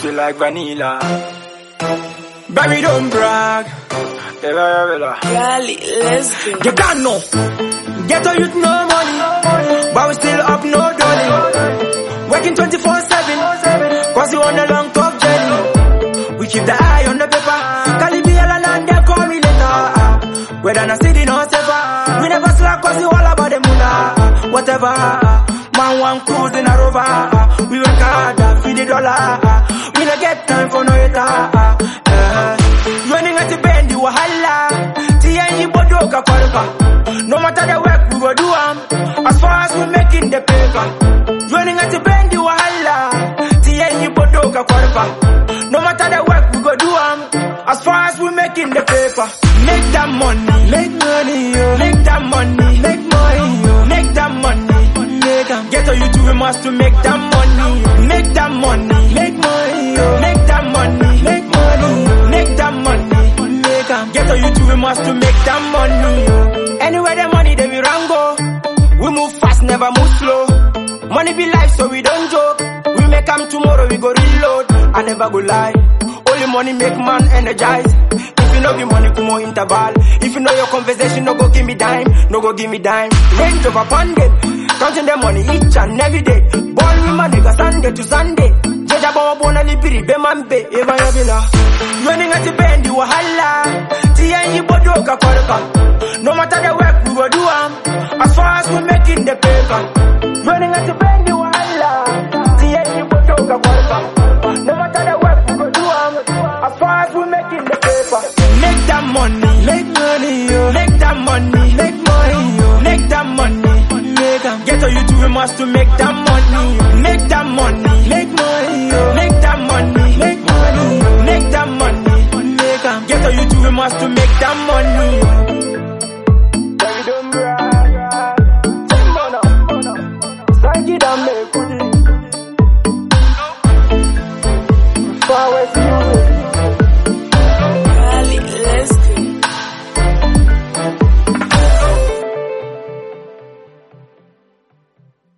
sweet like vanilla. Baby, don't brag. Gali, let's go. You got no. Get a youth no money, but we still up no dolly. Working 24/7, cause you on a long tough journey. We keep the eye on the paper. Calibian and they call me later. Whether I city no safer, we never slack cause you all about the moolah. Whatever, man one cruise in a rover. We work hard, feed the dollar. We don't get time for no hater. Running at the bend, you a holla. T.I.E. Bodoka Korpa. No matter the work, we go do as far as we making the paper. Running at the bend, you a holla. T.I.E. Bodoka Korpa. No matter the work, we go do as far as we making the paper. Make that money, make money, yo. Make that money, make money, yo. Make that money, make them. Get on YouTube, we must to make that money. Make that money, make money, yo. Make that money, make money, make that money, make them. Get on YouTube, we must to make that money, yo. Anywhere the money, they we run go. We move fast, never move slow. Money be life, so we don't joke. We make them tomorrow, we go reload. I never go lie. Only money make man energize. If you know the money, come on interval. If you know your conversation, no go give me dime, no go give me dime. Range over pandem, counting the money each and every day. Ball with my nigga Sunday to Sunday. Jaja bawa bona lipiri be mambe, eva yabila. Running at the bend, you a holla. T.I.E. Bodoka Korpa. No matter the work, we go do as far as we making the paper. Running at the bend, you a holla. T.I.E. Bodoka Korpa. No matter the work, we go do as far as we making the paper. Make that money, make money, yo. Make that money, make money, yo. Make that money, make them. Get on YouTube, we must to make that money. Make that money, make money, yo. Make that money, make money, make that money, make them. Get on YouTube, we must to make that money.